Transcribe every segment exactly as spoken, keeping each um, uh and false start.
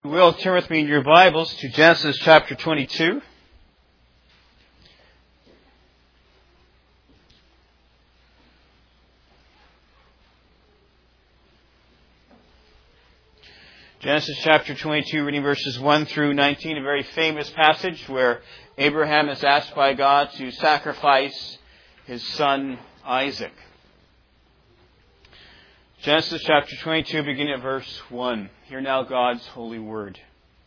You will turn with me in your Bibles to Genesis chapter twenty-two. Genesis chapter twenty-two, reading verses one through nineteen, a very famous passage where Abraham is asked by God to sacrifice his son Isaac. Genesis chapter twenty-two, beginning at verse one. Hear now God's holy word.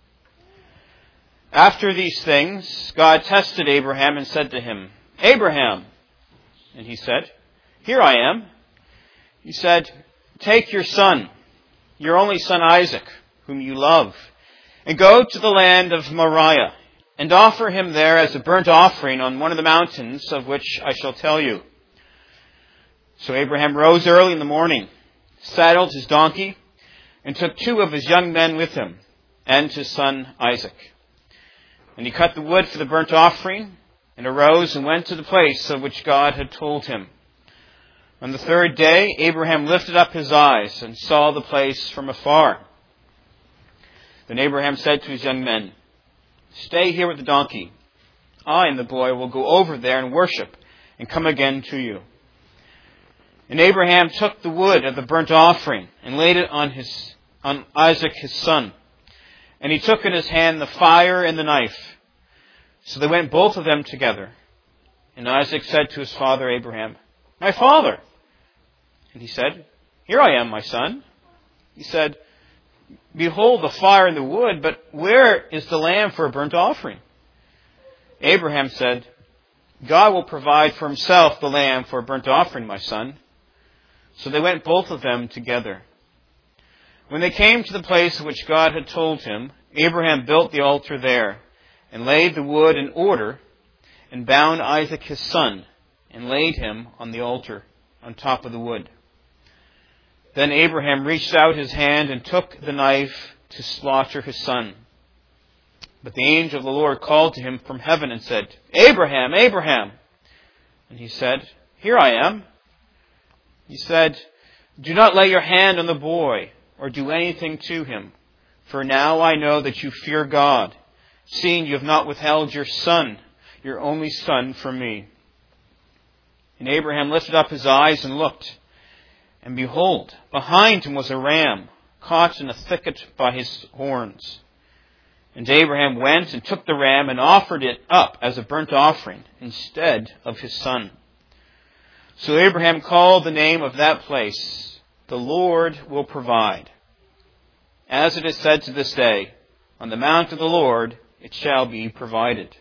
After these things, God tested Abraham and said to him, "Abraham." And he said, "Here I am." He said, "Take your son, your only son Isaac, whom you love, and go to the land of Moriah, and offer him there as a burnt offering on one of the mountains of which I shall tell you." So Abraham rose early in the morning, saddled his donkey, and took two of his young men with him, and his son Isaac. And he cut the wood for the burnt offering, and arose and went to the place of which God had told him. On the third day, Abraham lifted up his eyes and saw the place from afar. Then Abraham said to his young men, "Stay here with the donkey. I and the boy will go over there and worship, and come again to you." And Abraham took the wood of the burnt offering and laid it on his on Isaac his son. And he took in his hand the fire and the knife. So they went both of them together. And Isaac said to his father Abraham, "My father." And he said, "Here I am, my son." He said, "Behold the fire and the wood, but where is the lamb for a burnt offering?" Abraham said, "God will provide for himself the lamb for a burnt offering, my son." So they went both of them together. When they came to the place which God had told him, Abraham built the altar there, and laid the wood in order, and bound Isaac his son, and laid him on the altar, on top of the wood. Then Abraham reached out his hand and took the knife to slaughter his son. But the angel of the Lord called to him from heaven and said, "Abraham, Abraham." And he said, "Here I am." He said, "Do not lay your hand on the boy, or do anything to him. For now I know that you fear God, seeing you have not withheld your son, your only son, from me." And Abraham lifted up his eyes and looked, and behold, behind him was a ram, caught in a thicket by his horns. And Abraham went and took the ram and offered it up as a burnt offering instead of his son. So Abraham called the name of that place, "The Lord will provide." As it is said to this day, "On the mount of the Lord it shall be provided."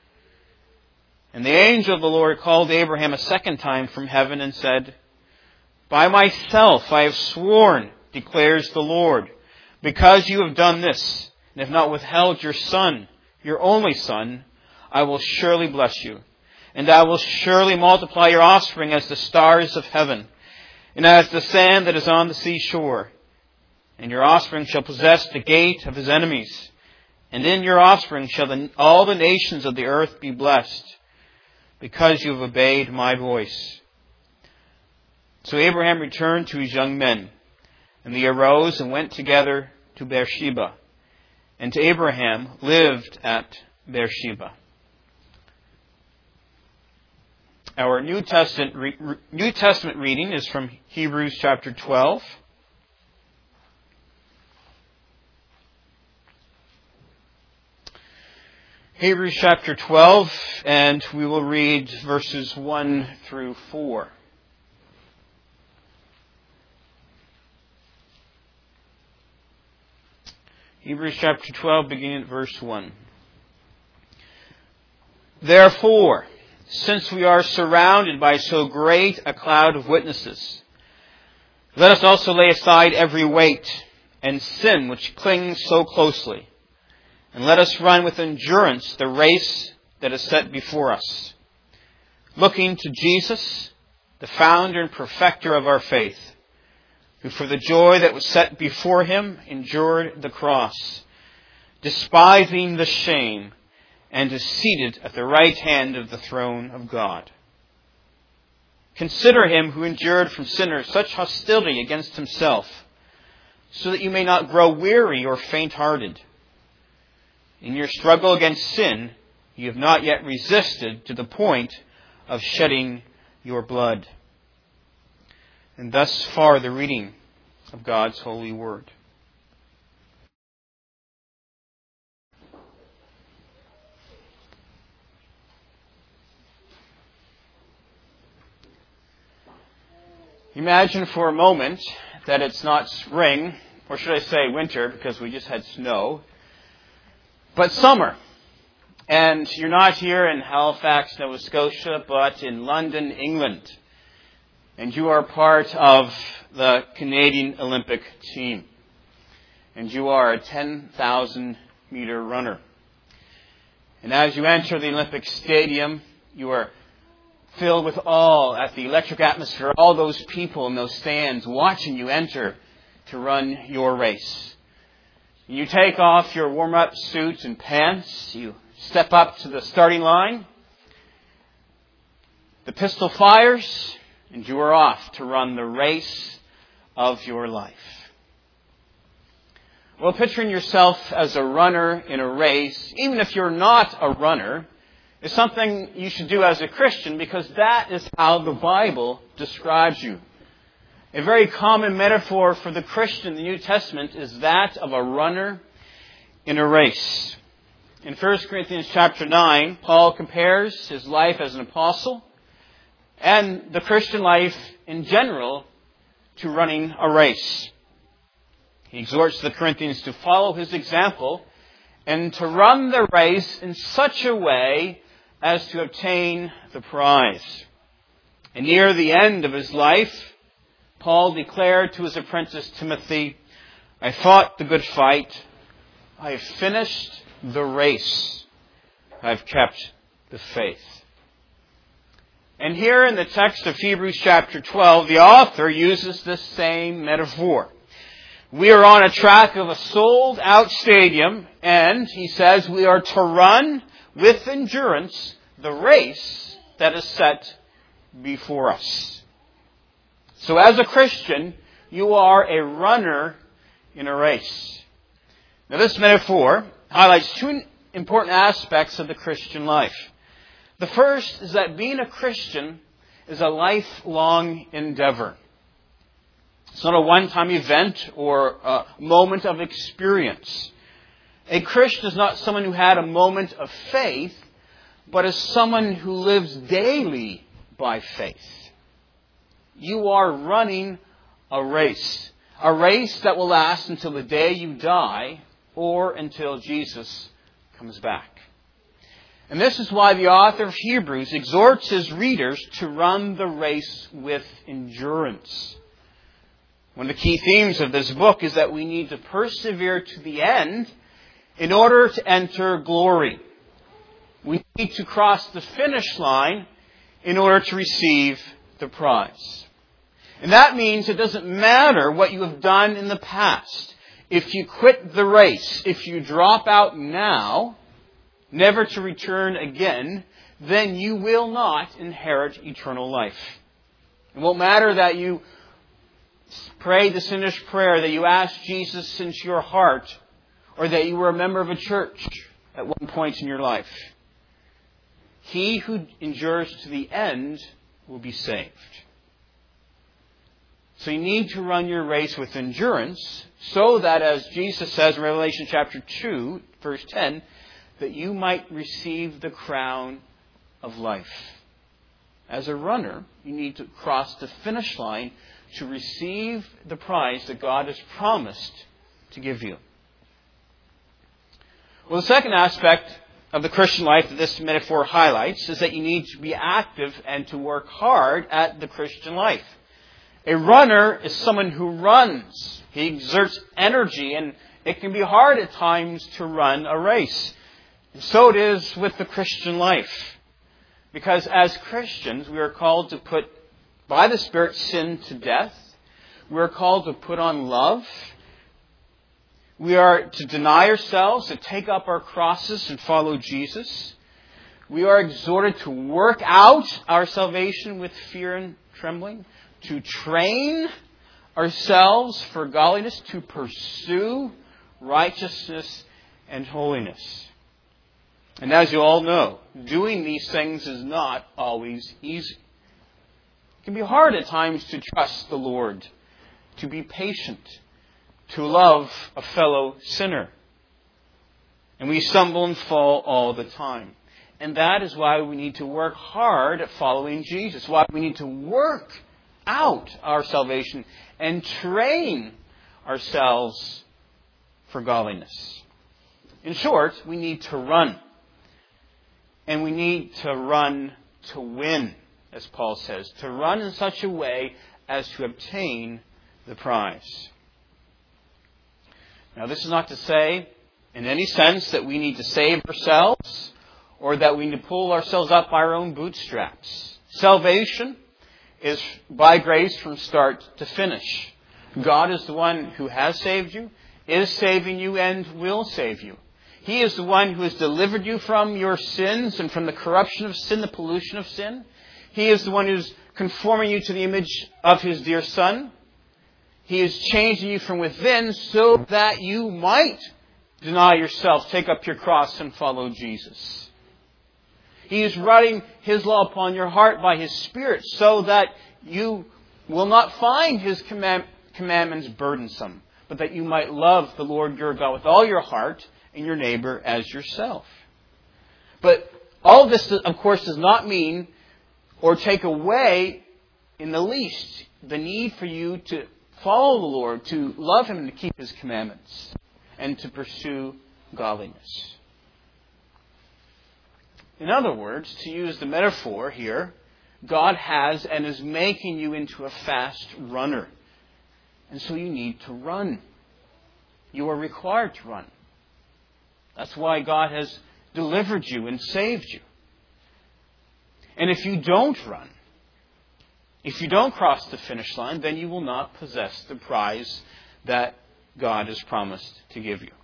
And the angel of the Lord called Abraham a second time from heaven and said, "By myself I have sworn, declares the Lord, because you have done this, and have not withheld your son, your only son, I will surely bless you. And I will surely multiply your offspring as the stars of heaven, and as the sand that is on the seashore. And your offspring shall possess the gate of his enemies. And in your offspring shall the, all the nations of the earth be blessed, because you have obeyed my voice." So Abraham returned to his young men, and they arose and went together to Beersheba. And Abraham lived at Beersheba. Our New Testament, re, New Testament reading is from Hebrews chapter twelve. Hebrews chapter twelve, and we will read verses one through four. Hebrews chapter twelve, beginning at verse one. "Therefore, since we are surrounded by so great a cloud of witnesses, let us also lay aside every weight and sin which clings so closely, and let us run with endurance the race that is set before us, looking to Jesus, the founder and perfecter of our faith, who for the joy that was set before him endured the cross, despising the shame, and is seated at the right hand of the throne of God. Consider him who endured from sinners such hostility against himself, so that you may not grow weary or faint-hearted. In your struggle against sin, you have not yet resisted to the point of shedding your blood. And thus far the reading of God's holy word. Imagine for a moment that it's not spring, or should I say winter, because we just had snow, but summer. And you're not here in Halifax, Nova Scotia, but in London, England. And you are part of the Canadian Olympic team. And you are a ten thousand meter runner. And as you enter the Olympic Stadium, you are filled with awe at the electric atmosphere, all those people in those stands watching you enter to run your race. You take off your warm-up suit and pants. You step up to the starting line. The pistol fires, and you are off to run the race of your life. Well, picturing yourself as a runner in a race, even if you're not a runner, is something you should do as a Christian, because that is how the Bible describes you. A very common metaphor for the Christian in the New Testament is that of a runner in a race. In First Corinthians chapter nine, Paul compares his life as an apostle and the Christian life in general to running a race. He exhorts the Corinthians to follow his example and to run the race in such a way as to obtain the prize. And near the end of his life, Paul declared to his apprentice Timothy, I fought the good fight. I have finished the race. I've kept the faith. And here in the text of Hebrews chapter twelve, the author uses this same metaphor. We are on a track of a sold-out stadium, and he says we are to run with endurance the race that is set before us. So as a Christian, you are a runner in a race. Now this metaphor highlights two important aspects of the Christian life. The first is that being a Christian is a lifelong endeavor. It's not a one-time event or a moment of experience. A Christian is not someone who had a moment of faith, but is someone who lives daily by faith. You are running a race. A race that will last until the day you die or until Jesus comes back. And this is why the author of Hebrews exhorts his readers to run the race with endurance. One of the key themes of this book is that we need to persevere to the end in order to enter glory. We need to cross the finish line in order to receive the prize. And that means it doesn't matter what you have done in the past. If you quit the race, if you drop out now, never to return again, then you will not inherit eternal life. It won't matter that you pray the sinner's prayer, that you ask Jesus into your heart, or that you were a member of a church at one point in your life. He who endures to the end will be saved. So you need to run your race with endurance, so that, as Jesus says in Revelation chapter two, verse ten, that you might receive the crown of life. As a runner, you need to cross the finish line to receive the prize that God has promised to give you. Well, the second aspect of the Christian life that this metaphor highlights is that you need to be active and to work hard at the Christian life. A runner is someone who runs. He exerts energy, and it can be hard at times to run a race. And so it is with the Christian life. Because as Christians, we are called to put, by the Spirit, sin to death. We are called to put on love. We are to deny ourselves, to take up our crosses and follow Jesus. We are exhorted to work out our salvation with fear and trembling, to train ourselves for godliness, to pursue righteousness and holiness. And as you all know, doing these things is not always easy. It can be hard at times to trust the Lord, to be patient, to love a fellow sinner. And we stumble and fall all the time. And that is why we need to work hard at following Jesus. Why we need to work out our salvation and train ourselves for godliness. In short, we need to run. And we need to run to win, as Paul says. To run in such a way as to obtain the prize. Now, this is not to say, in any sense, that we need to save ourselves or that we need to pull ourselves up by our own bootstraps. Salvation is by grace from start to finish. God is the one who has saved you, is saving you, and will save you. He is the one who has delivered you from your sins and from the corruption of sin, the pollution of sin. He is the one who is conforming you to the image of His dear Son. He is changing you from within so that you might deny yourself, take up your cross, and follow Jesus. He is writing His law upon your heart by His Spirit so that you will not find His command- commandments burdensome, but that you might love the Lord your God with all your heart and your neighbor as yourself. But all this, of course, does not mean or take away in the least the need for you to follow the Lord, to love Him and to keep His commandments, and to pursue godliness. In other words, to use the metaphor here, God has and is making you into a fast runner. And so you need to run. You are required to run. That's why God has delivered you and saved you. And if you don't run, if you don't cross the finish line, then you will not possess the prize that God has promised to give you.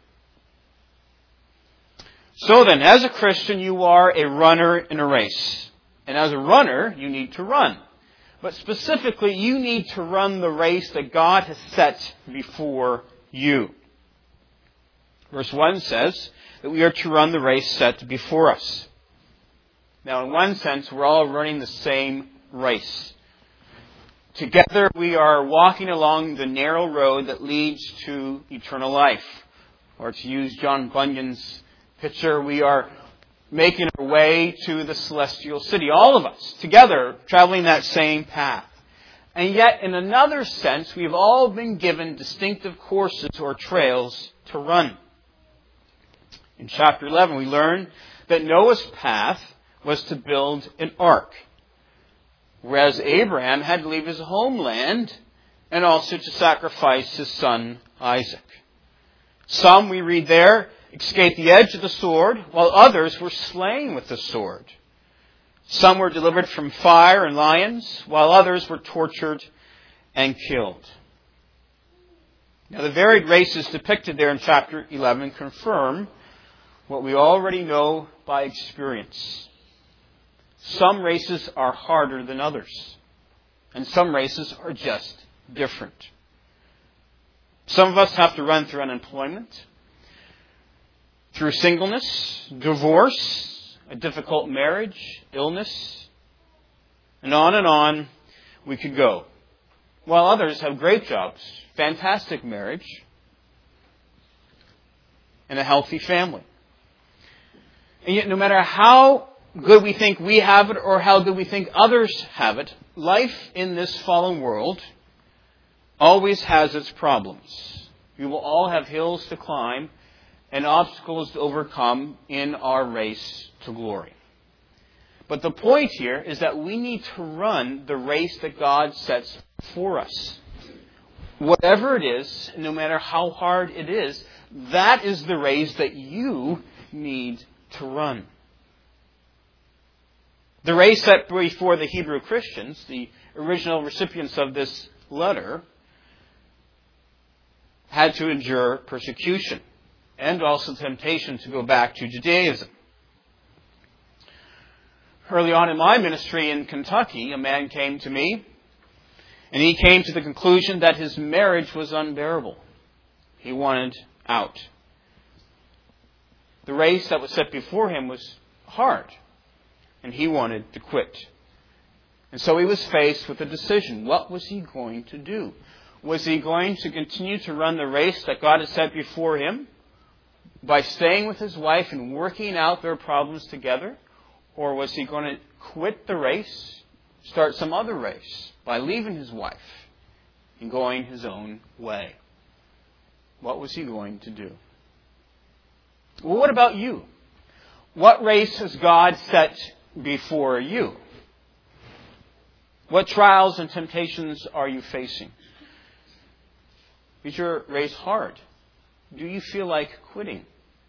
So then, as a Christian, you are a runner in a race. And as a runner, you need to run. But specifically, you need to run the race that God has set before you. Verse one says that we are to run the race set before us. Now, in one sense, we're all running the same race. Together, we are walking along the narrow road that leads to eternal life. Or to use John Bunyan's picture, we are making our way to the celestial city. All of us, together, traveling that same path. And yet, in another sense, we've all been given distinctive courses or trails to run. In chapter eleven, we learn that Noah's path was to build an ark, whereas Abraham had to leave his homeland and also to sacrifice his son Isaac. Some, we read there, escaped the edge of the sword, while others were slain with the sword. Some were delivered from fire and lions, while others were tortured and killed. Now, the varied races depicted there in chapter eleven confirm what we already know by experience. Some races are harder than others, and some races are just different. Some of us have to run through unemployment, through singleness, divorce, a difficult marriage, illness, and on and on we could go. While others have great jobs, fantastic marriage, and a healthy family. And yet, no matter how good we think we have it or how good we think others have it, life in this fallen world always has its problems. We will all have hills to climb and obstacles to overcome in our race to glory. But the point here is that we need to run the race that God sets for us. Whatever it is, no matter how hard it is, that is the race that you need to run. The race set before the Hebrew Christians, the original recipients of this letter, had to endure persecution and also temptation to go back to Judaism. Early on in my ministry in Kentucky, a man came to me And he came to the conclusion that his marriage was unbearable. He wanted out. The race that was set before him was hard, and he wanted to quit. And so he was faced with a decision. What was he going to do? Was he going to continue to run the race that God had set before him by staying with his wife and working out their problems together? Or was he going to quit the race, start some other race by leaving his wife and going his own way? What was he going to do? Well, what about you? What race has God set before you? What trials and temptations are you facing? Is your race hard? Do you feel like quitting?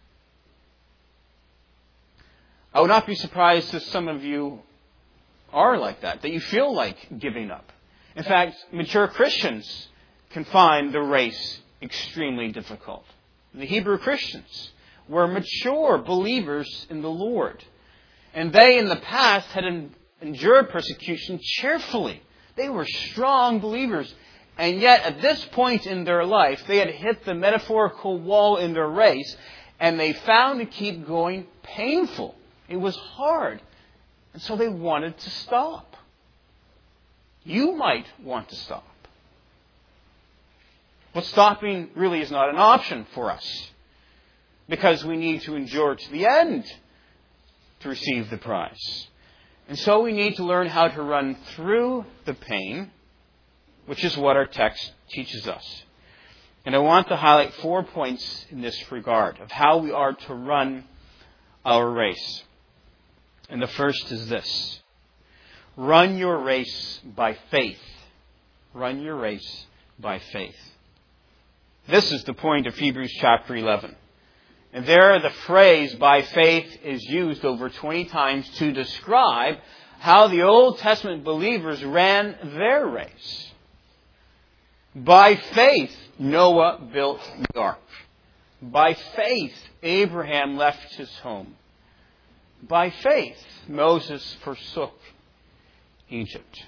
I would not be surprised if some of you are like that, that you feel like giving up. In fact, mature Christians can find the race extremely difficult. The Hebrew Christians were mature believers in the Lord. And they in the past had endured persecution cheerfully. They were strong believers. And yet at this point in their life, they had hit the metaphorical wall in their race. And they found to keep going painful. It was hard. And so they wanted to stop. You might want to stop. But stopping really is not an option for us, because we need to endure to the end to receive the prize. And so we need to learn how to run through the pain, which is what our text teaches us. And I want to highlight four points in this regard of how we are to run our race. And the first is this: run your race by faith. Run your race by faith. This is the point of Hebrews chapter eleven. And there the phrase by faith is used over twenty times to describe how the Old Testament believers ran their race. By faith, Noah built the ark. By faith, Abraham left his home. By faith, Moses forsook Egypt.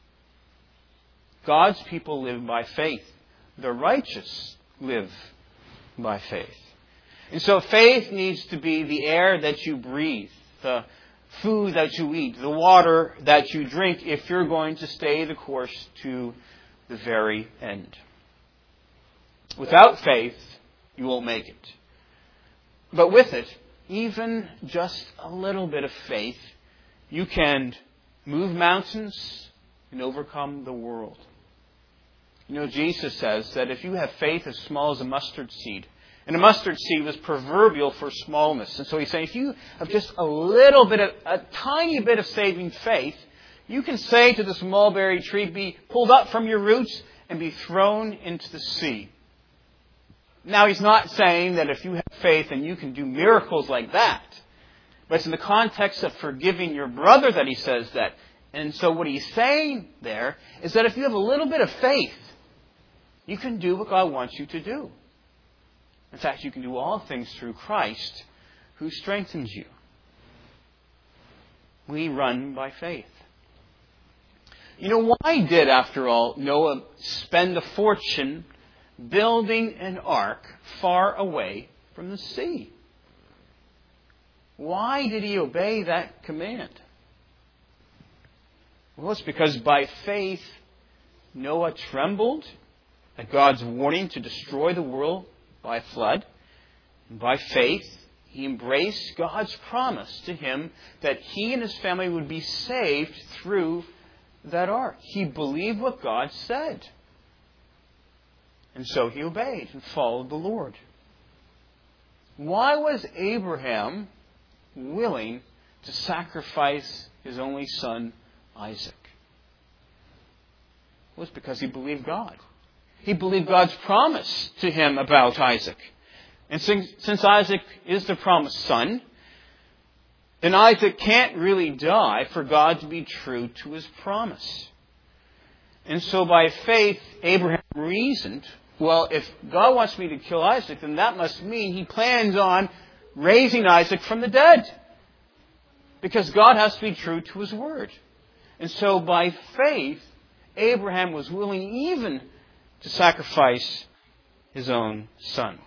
God's people live by faith. The righteous live by faith. And so faith needs to be the air that you breathe, the food that you eat, the water that you drink, if you're going to stay the course to the very end. Without faith, you won't make it. But with it, even just a little bit of faith, you can move mountains and overcome the world. You know, Jesus says that if you have faith as small as a mustard seed, and a mustard seed was proverbial for smallness. And so he's saying if you have just a little bit of, a tiny bit of saving faith, you can say to this mulberry tree, be pulled up from your roots and be thrown into the sea. Now he's not saying that if you have faith and you can do miracles like that. But it's in the context of forgiving your brother that he says that. And so what he's saying there is that if you have a little bit of faith, you can do what God wants you to do. In fact, you can do all things through Christ who strengthens you. We run by faith. You know, why did, after all, Noah spend a fortune building an ark far away from the sea? Why did he obey that command? Well, it's because by faith, Noah trembled at God's warning to destroy the world by flood. And by faith, he embraced God's promise to him that he and his family would be saved through that ark. He believed what God said. And so he obeyed and followed the Lord. Why was Abraham willing to sacrifice his only son, Isaac? It was because he believed God. He believed God's promise to him about Isaac. And since, since Isaac is the promised son, then Isaac can't really die for God to be true to his promise. And so by faith, Abraham reasoned, well, if God wants me to kill Isaac, then that must mean he plans on raising Isaac from the dead. Because God has to be true to his word. And so by faith, Abraham was willing even to sacrifice his own son.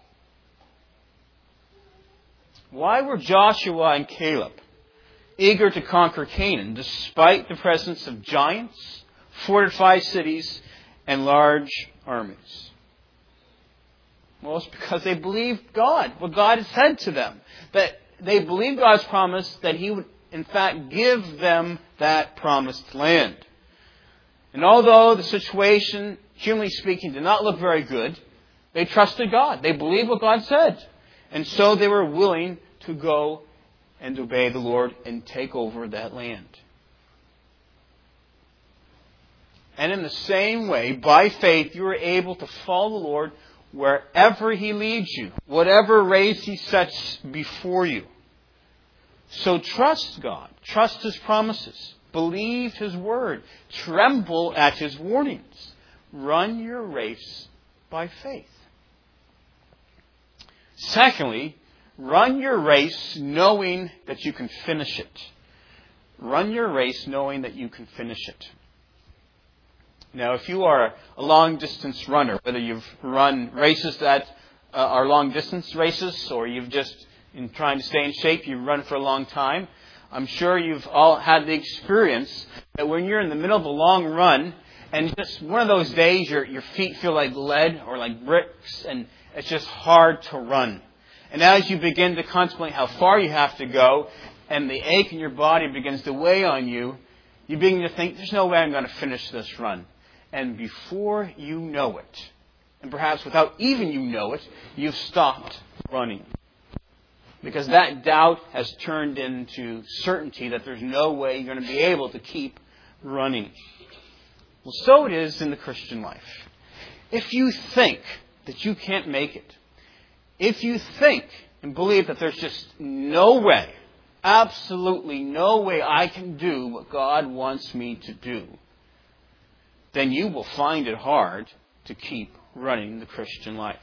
Why were Joshua and Caleb eager to conquer Canaan despite the presence of giants, fortified cities, and large armies? Well, it's because they believed God, what God had said to them. That they believed God's promise that He would, in fact, give them that promised land. And although the situation, humanly speaking, did not look very good, they trusted God. They believed what God said. And so they were willing to go and obey the Lord and take over that land. And in the same way, by faith, you are able to follow the Lord wherever He leads you, whatever race He sets before you. So trust God. Trust His promises. Believe His word. Tremble at His warnings. Run your race by faith. Secondly, run your race knowing that you can finish it. Run your race knowing that you can finish it. Now, if you are a long-distance runner, whether you've run races that uh, are long-distance races or you've just, in trying to stay in shape, you've run for a long time, I'm sure you've all had the experience that when you're in the middle of a long run and just one of those days your, your feet feel like lead or like bricks and it's just hard to run. And as you begin to contemplate how far you have to go and the ache in your body begins to weigh on you, you begin to think, there's no way I'm going to finish this run. And before you know it, and perhaps without even you know it, you've stopped running. Because that doubt has turned into certainty that there's no way you're going to be able to keep running. Well, so it is in the Christian life. If you think that you can't make it, if you think and believe that there's just no way, absolutely no way I can do what God wants me to do, then you will find it hard to keep running the Christian life.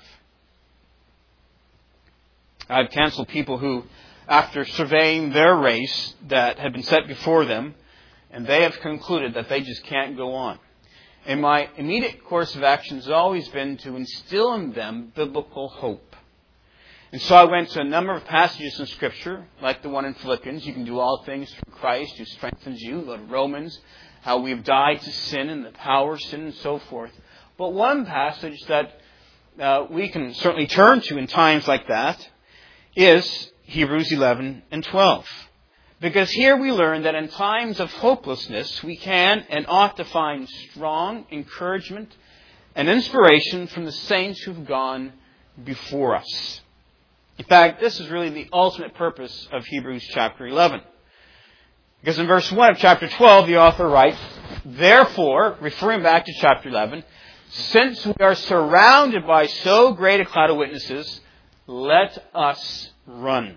I've counseled people who, after surveying their race that had been set before them, and they have concluded that they just can't go on. And my immediate course of action has always been to instill in them biblical hope. And so I went to a number of passages in Scripture, like the one in Philippians, you can do all things through Christ who strengthens you, go to Romans, how we've died to sin and the power of sin and so forth. But one passage that uh, we can certainly turn to in times like that is Hebrews eleven and twelve. Because here we learn that in times of hopelessness, we can and ought to find strong encouragement and inspiration from the saints who've gone before us. In fact, this is really the ultimate purpose of Hebrews chapter eleven. Because in verse one of chapter twelve, the author writes, therefore, referring back to chapter eleven, since we are surrounded by so great a cloud of witnesses, let us run.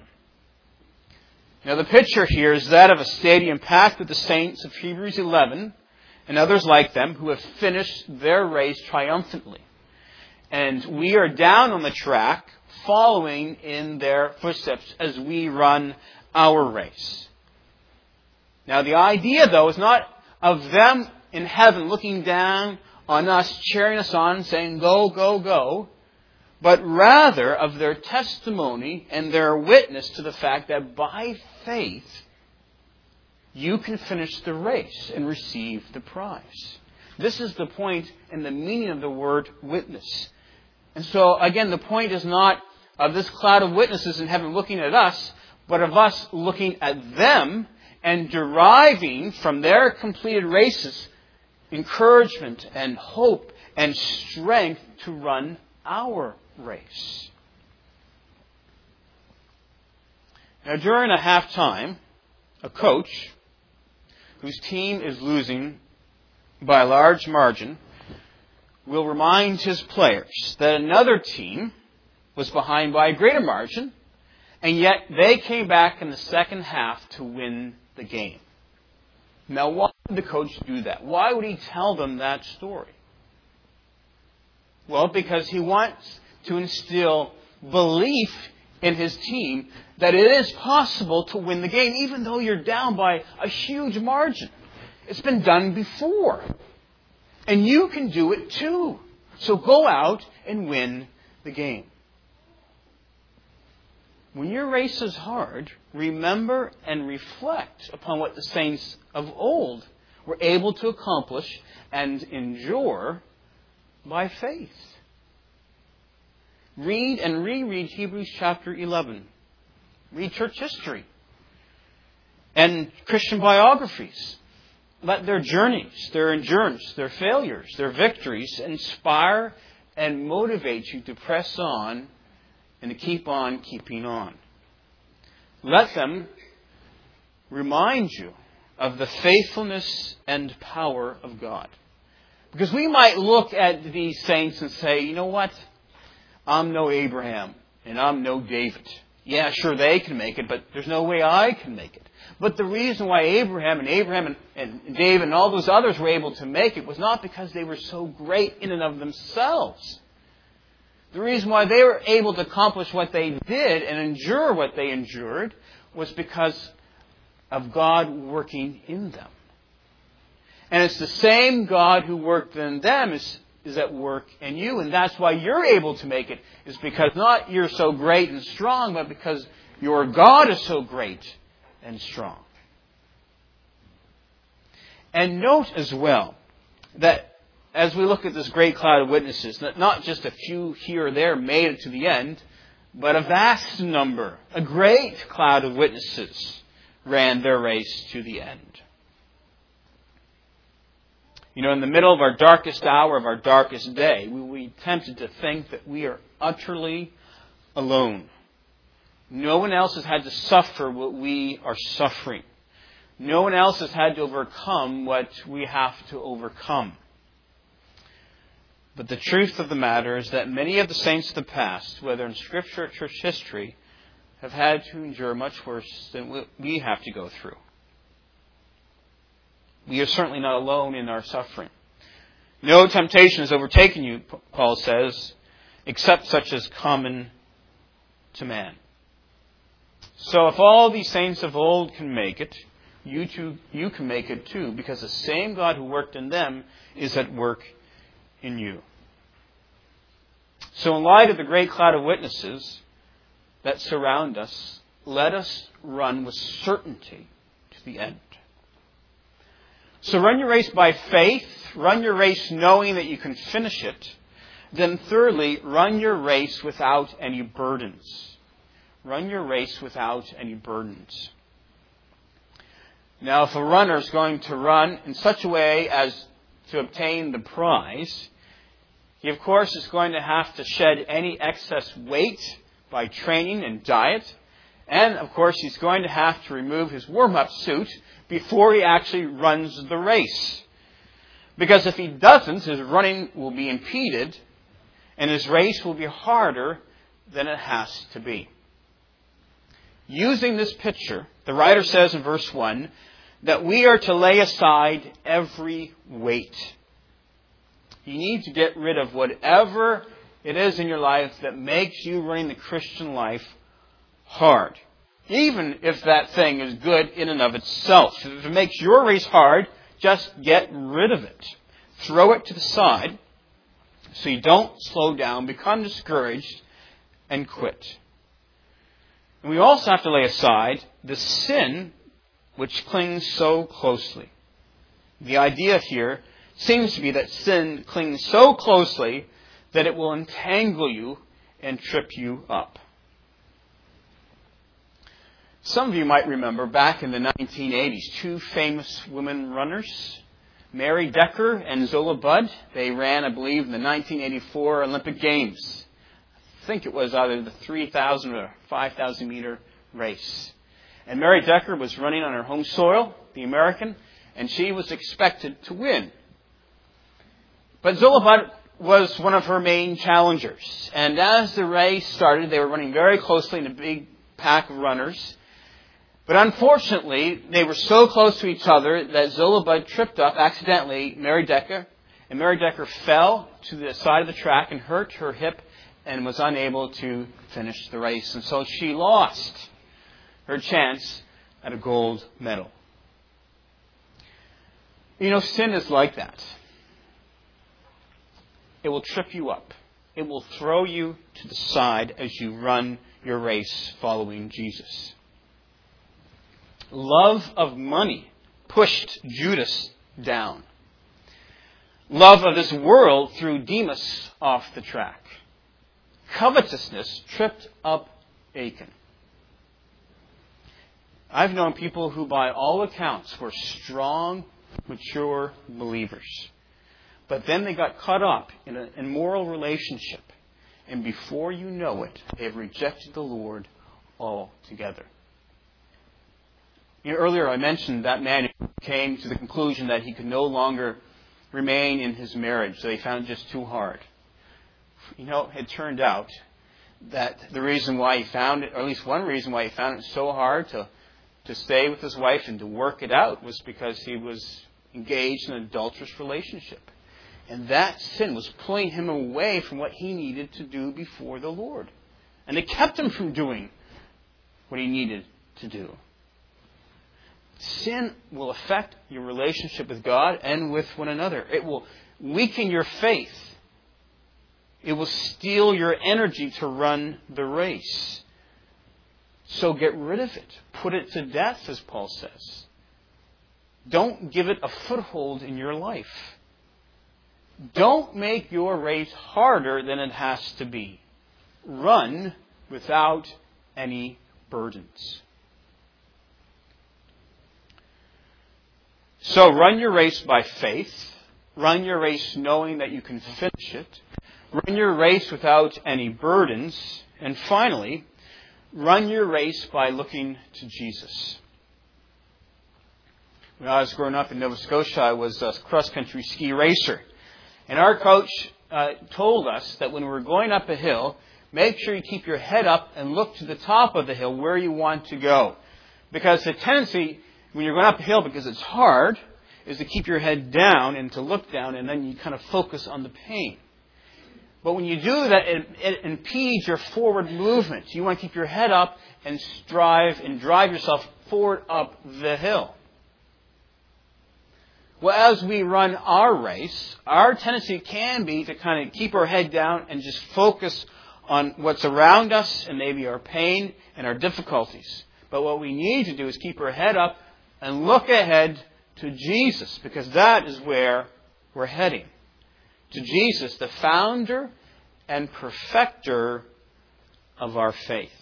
Now the picture here is that of a stadium packed with the saints of Hebrews eleven and others like them who have finished their race triumphantly. And we are down on the track following in their footsteps as we run our race. Now the idea, though, is not of them in heaven looking down on us, cheering us on, saying, go, go, go, but rather of their testimony and their witness to the fact that by faith you can finish the race and receive the prize. This is the point and the meaning of the word witness. And so, again, the point is not of this cloud of witnesses in heaven looking at us, but of us looking at them and deriving from their completed races encouragement and hope and strength to run our race. Now, during a halftime, a coach whose team is losing by a large margin will remind his players that another team was behind by a greater margin, and yet they came back in the second half to win the game. Now, why would the coach do that? Why would he tell them that story? Well, because he wants to instill belief in his team that it is possible to win the game, even though you're down by a huge margin. It's been done before. And you can do it too. So go out and win the game. When your race is hard, remember and reflect upon what the saints of old were able to accomplish and endure by faith. Read and reread Hebrews chapter eleven. Read church history and Christian biographies. Let their journeys, their endurance, their failures, their victories inspire and motivate you to press on and to keep on keeping on. Let them remind you of the faithfulness and power of God. Because we might look at these saints and say, you know what? I'm no Abraham and I'm no David. Yeah, sure, they can make it, but there's no way I can make it. But the reason why Abraham and Abraham and, and David and all those others were able to make it was not because they were so great in and of themselves. The reason why they were able to accomplish what they did and endure what they endured was because of God working in them. And it's the same God who worked in them is, is at work in you. And that's why you're able to make it. Is because not you're so great and strong, but because your God is so great and strong. And note as well that as we look at this great cloud of witnesses, that not just a few here or there made it to the end, but a vast number, a great cloud of witnesses ran their race to the end. You know, in the middle of our darkest hour of our darkest day, we will be tempted to think that we are utterly alone. No one else has had to suffer what we are suffering. No one else has had to overcome what we have to overcome. But the truth of the matter is that many of the saints of the past, whether in Scripture or church history, have had to endure much worse than we have to go through. We are certainly not alone in our suffering. No temptation has overtaken you, Paul says, except such as common to man. So if all these saints of old can make it, you too, you can make it too, because the same God who worked in them is at work in you. So in light of the great cloud of witnesses that surround us, let us run with certainty to the end. So run your race by faith, run your race knowing that you can finish it. Then thirdly, run your race without any burdens. Run your race without any burdens. Now, if a runner is going to run in such a way as to obtain the prize, he, of course, is going to have to shed any excess weight by training and diet. And, of course, he's going to have to remove his warm-up suit before he actually runs the race. Because if he doesn't, his running will be impeded and his race will be harder than it has to be. Using this picture, the writer says in verse one that we are to lay aside every weight. You need to get rid of whatever it is in your life that makes you running the Christian life hard. Even if that thing is good in and of itself. If it makes your race hard, just get rid of it. Throw it to the side so you don't slow down, become discouraged, and quit. And we also have to lay aside the sin which clings so closely. The idea here seems to be that sin clings so closely that it will entangle you and trip you up. Some of you might remember back in the nineteen eighties, two famous women runners, Mary Decker and Zola Budd. They ran, I believe, in the nineteen eighty-four Olympic Games. I think it was either the three thousand or five thousand meter race. And Mary Decker was running on her home soil, the American, and she was expected to win. But Zola Budd was one of her main challengers. And as the race started, they were running very closely in a big pack of runners. But unfortunately, they were so close to each other that Zola Budd tripped up accidentally Mary Decker. And Mary Decker fell to the side of the track and hurt her hip and was unable to finish the race. And so she lost her chance at a gold medal. You know, sin is like that. it will trip you up. It will throw you to the side as you run your race following Jesus. Love of money pushed Judas down. Love of this world threw Demas off the track. Covetousness tripped up Achan. I've known people who, by all accounts, were strong, mature believers. But then they got caught up in an immoral relationship. And before you know it, they have rejected the Lord altogether. You know, earlier I mentioned that man who came to the conclusion that he could no longer remain in his marriage, so he found it just too hard. You know, it turned out that the reason why he found it, or at least one reason why he found it so hard to, to stay with his wife and to work it out, was because he was engaged in an adulterous relationship. And that sin was pulling him away from what he needed to do before the Lord. And it kept him from doing what he needed to do. Sin will affect your relationship with God and with one another. It will weaken your faith. It will steal your energy to run the race. So get rid of it. Put it to death, as Paul says. Don't give it a foothold in your life. Don't make your race harder than it has to be. Run without any burdens. So run your race by faith. Run your race knowing that you can finish it. Run your race without any burdens. And finally, run your race by looking to Jesus. When I was growing up in Nova Scotia, I was a cross-country ski racer. And our coach uh, told us that when we're going up a hill, make sure you keep your head up and look to the top of the hill where you want to go. Because the tendency, when you're going up a hill, because it's hard, is to keep your head down and to look down, and then you kind of focus on the pain. But when you do that, it, it impedes your forward movement. You want to keep your head up and strive and drive yourself forward up the hill. Well, as we run our race, our tendency can be to kind of keep our head down and just focus on what's around us and maybe our pain and our difficulties. But what we need to do is keep our head up and look ahead to Jesus, because that is where we're heading. To Jesus, the founder and perfecter of our faith.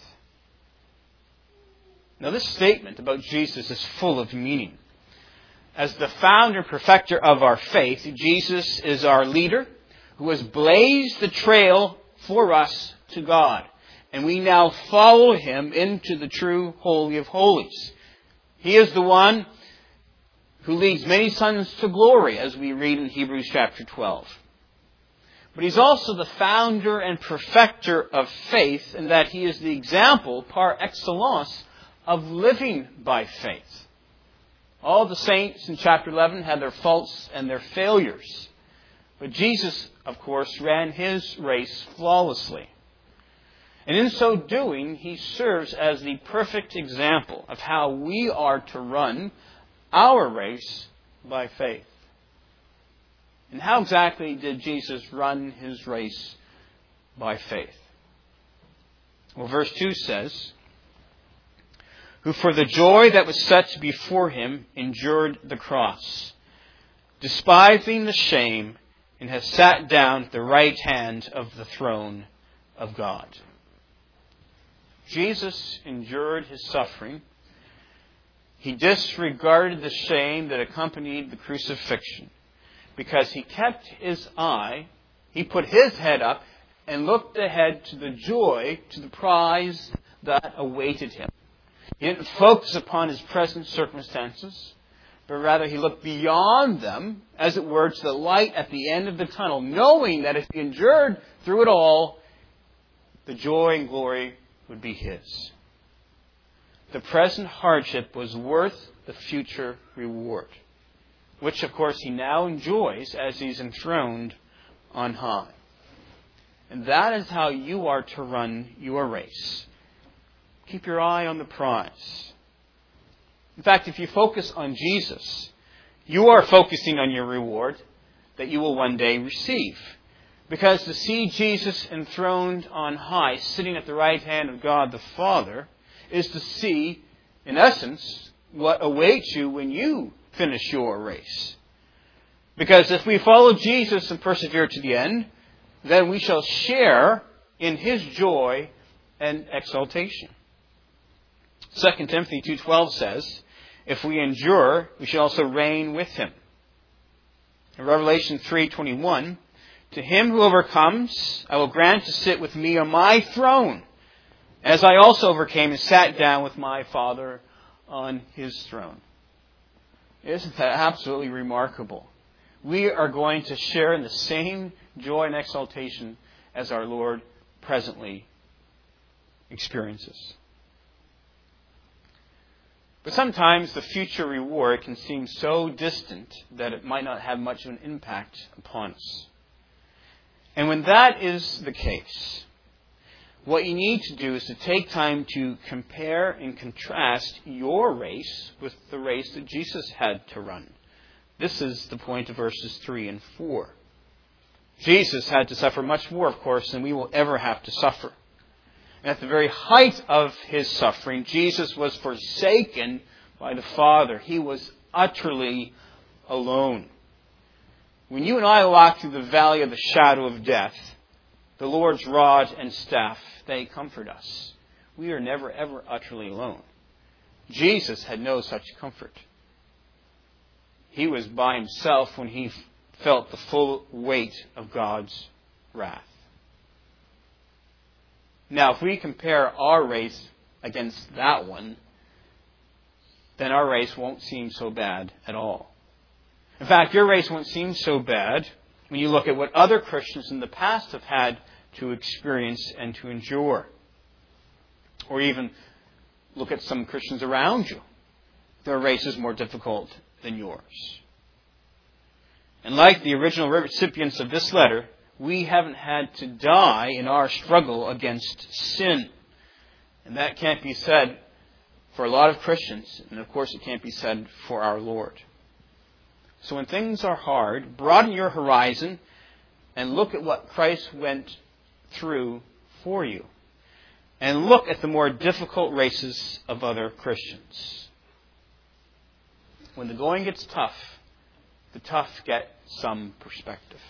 Now, this statement about Jesus is full of meaning. As the founder and perfecter of our faith, Jesus is our leader who has blazed the trail for us to God. And we now follow him into the true Holy of Holies. He is the one who leads many sons to glory, as we read in Hebrews chapter twelve. But he's also the founder and perfecter of faith, in that he is the example par excellence of living by faith. All the saints in chapter eleven had their faults and their failures. But Jesus, of course, ran his race flawlessly. And in so doing, he serves as the perfect example of how we are to run our race by faith. And how exactly did Jesus run his race by faith? Well, verse two says, who for the joy that was set before him endured the cross, despising the shame, and has sat down at the right hand of the throne of God. Jesus endured his suffering. He disregarded the shame that accompanied the crucifixion, because he kept his eye, he put his head up and looked ahead to the joy, to the prize that awaited him. He didn't focus upon his present circumstances, but rather he looked beyond them, as it were, to the light at the end of the tunnel, knowing that if he endured through it all, the joy and glory would be his. The present hardship was worth the future reward, which, of course, he now enjoys as he's enthroned on high. And that is how you are to run your race. Keep your eye on the prize. In fact, if you focus on Jesus, you are focusing on your reward that you will one day receive. Because to see Jesus enthroned on high, sitting at the right hand of God the Father, is to see, in essence, what awaits you when you finish your race. Because if we follow Jesus and persevere to the end, then we shall share in His joy and exaltation. Second Timothy two twelve says, if we endure, we shall also reign with Him. In Revelation three twenty-one, to him who overcomes, I will grant to sit with me on my throne, as I also overcame and sat down with my Father on His throne. Isn't that absolutely remarkable? We are going to share in the same joy and exaltation as our Lord presently experiences. But sometimes the future reward can seem so distant that it might not have much of an impact upon us. And when that is the case, what you need to do is to take time to compare and contrast your race with the race that Jesus had to run. This is the point of verses three and four. Jesus had to suffer much more, of course, than we will ever have to suffer. And at the very height of His suffering, Jesus was forsaken by the Father. He was utterly alone. When you and I walk through the valley of the shadow of death, the Lord's rod and staff, they comfort us. We are never, ever utterly alone. Jesus had no such comfort. He was by Himself when He felt the full weight of God's wrath. Now, if we compare our race against that one, then our race won't seem so bad at all. In fact, your race won't seem so bad when you look at what other Christians in the past have had to experience and to endure. Or even look at some Christians around you. Their race is more difficult than yours. And like the original recipients of this letter, we haven't had to die in our struggle against sin. And that can't be said for a lot of Christians. And of course it can't be said for our Lord. So when things are hard, broaden your horizon and look at what Christ went through for you. And look at the more difficult races of other Christians. When the going gets tough, the tough get some perspective.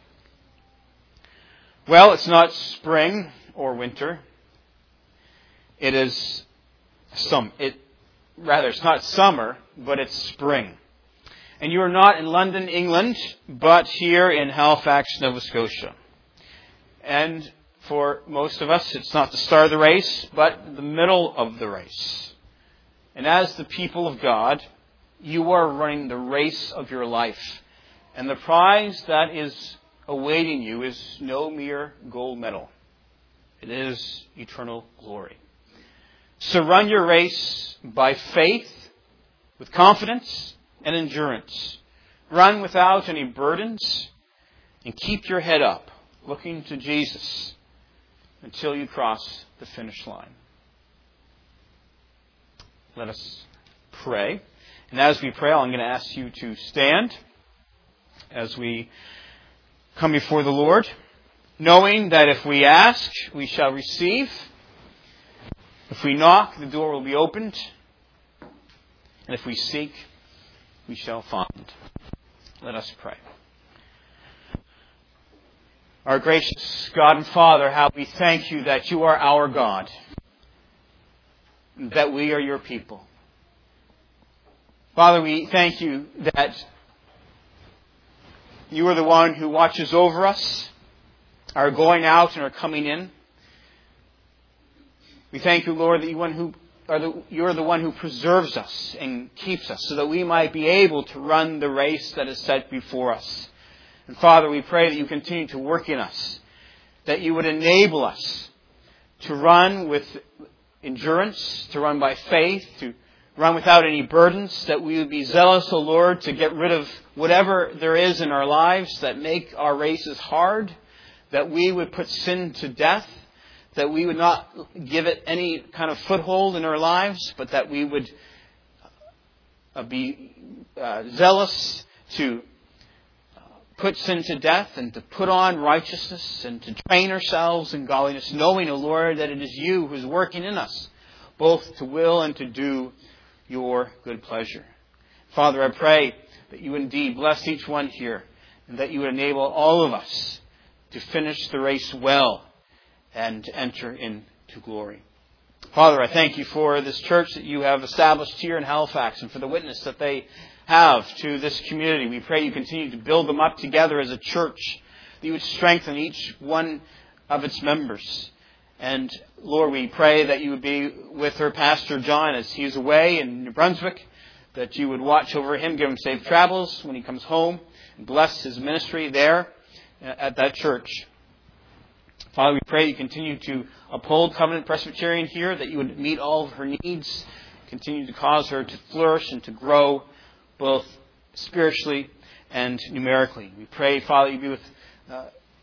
Well, it's not spring or winter. It is some. It rather, it's not summer, but it's spring. And you are not in London, England, but here in Halifax, Nova Scotia. And for most of us, it's not the start of the race, but the middle of the race. And as the people of God, you are running the race of your life. And the prize that is awaiting you is no mere gold medal. It is eternal glory. So run your race by faith, with confidence and endurance. Run without any burdens, and keep your head up, looking to Jesus until you cross the finish line. Let us pray. And as we pray, I'm going to ask you to stand as we come before the Lord, knowing that if we ask, we shall receive. If we knock, the door will be opened. And if we seek, we shall find. Let us pray. Our gracious God and Father, how we thank you that you are our God, that we are your people. Father, we thank you that you are the one who watches over us, our going out and our coming in. We thank you, Lord, that you one who are the, you are the one who preserves us and keeps us so that we might be able to run the race that is set before us. And Father, we pray that you continue to work in us, that you would enable us to run with endurance, to run by faith, to run without any burdens, that we would be zealous, O Lord, to get rid of whatever there is in our lives that make our races hard, that we would put sin to death, that we would not give it any kind of foothold in our lives, but that we would be uh, zealous to put sin to death and to put on righteousness and to train ourselves in godliness, knowing, O Lord, that it is you who is working in us, both to will and to do your good pleasure. Father, I pray that you indeed bless each one here and that you would enable all of us to finish the race well and to enter into glory. Father, I thank you for this church that you have established here in Halifax and for the witness that they have to this community. We pray you continue to build them up together as a church, that you would strengthen each one of its members. And Lord, we pray that you would be with her pastor John as he is away in New Brunswick, that you would watch over him, give him safe travels when he comes home, and bless his ministry there at that church. Father, we pray you continue to uphold Covenant Presbyterian here, that you would meet all of her needs, continue to cause her to flourish and to grow both spiritually and numerically. We pray, Father, you be with uh,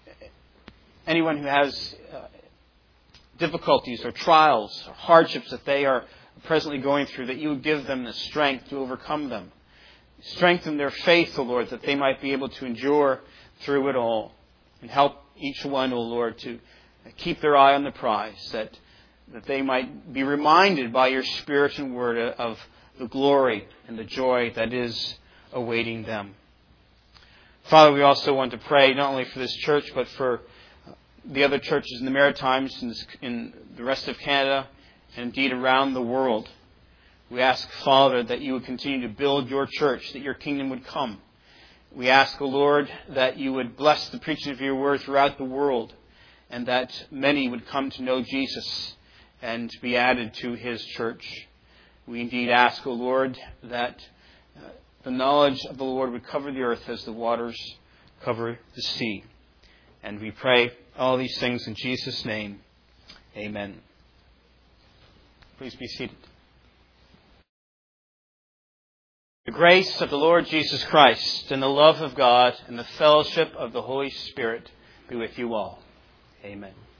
anyone who has uh, difficulties or trials or hardships that they are presently going through, that you would give them the strength to overcome them. Strengthen their faith, O Lord, that they might be able to endure through it all. And help each one, O Lord, to keep their eye on the prize, that, that they might be reminded by your Spirit and Word of the glory and the joy that is awaiting them. Father, we also want to pray not only for this church, but for the other churches in the Maritimes and in the rest of Canada, and indeed around the world. We ask, Father, that you would continue to build your church, that your kingdom would come. We ask, O Lord, that you would bless the preaching of your word throughout the world, and that many would come to know Jesus and be added to his church. We indeed ask, O Lord, that uh, the knowledge of the Lord would cover the earth as the waters cover the sea. And we pray all these things in Jesus' name. Amen. Please be seated. The grace of the Lord Jesus Christ and the love of God and the fellowship of the Holy Spirit be with you all. Amen.